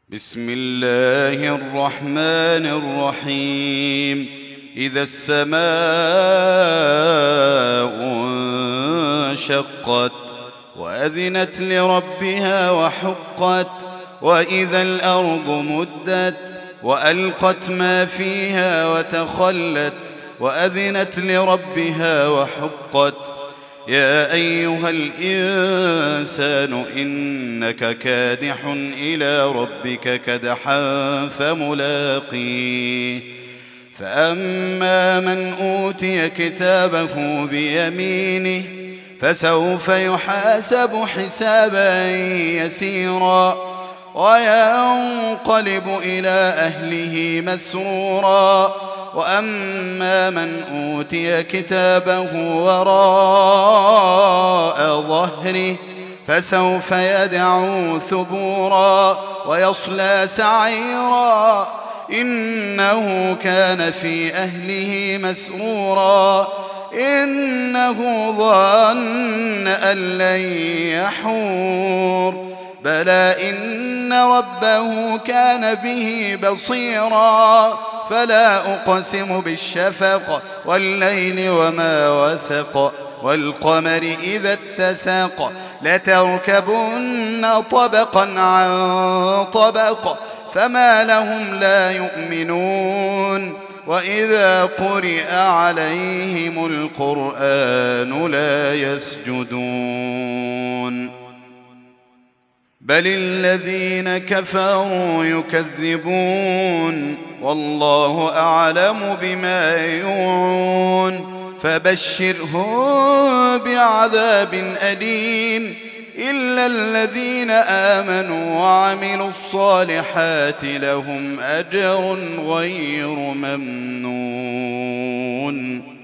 بسم الله الرحمن الرحيم. إذا السماء انشقت وأذنت لربها وحقت وإذا الأرض مدت وألقت ما فيها وتخلت وأذنت لربها وحقت. يا أيها الإنسان إنك كادح إلى ربك كدحا فملاقيه. فأما من أوتي كتابه بيمينه فسوف يحاسب حسابا يسيرا وينقلب إلى أهله مسرورا. وأما من أوتي كتابه وراء ظهره فسوف يدعو ثبورا ويصلى سعيرا إنه كان في أهله مسرورا إنه ظن أن لن يحور بلى إن ربه كان به بصيرا. فلا أقسم بالشفق والليل وما وسق والقمر إذا اتسق لتركبن طبقا عن طبق فما لهم لا يؤمنون. وإذا قرئ عليهم القرآن لا يسجدون بل الذين كفروا يكذبون والله أعلم بما يوعون. فبشرهم بعذاب أليم إلا الذين آمنوا وعملوا الصالحات لهم أجر غير ممنون.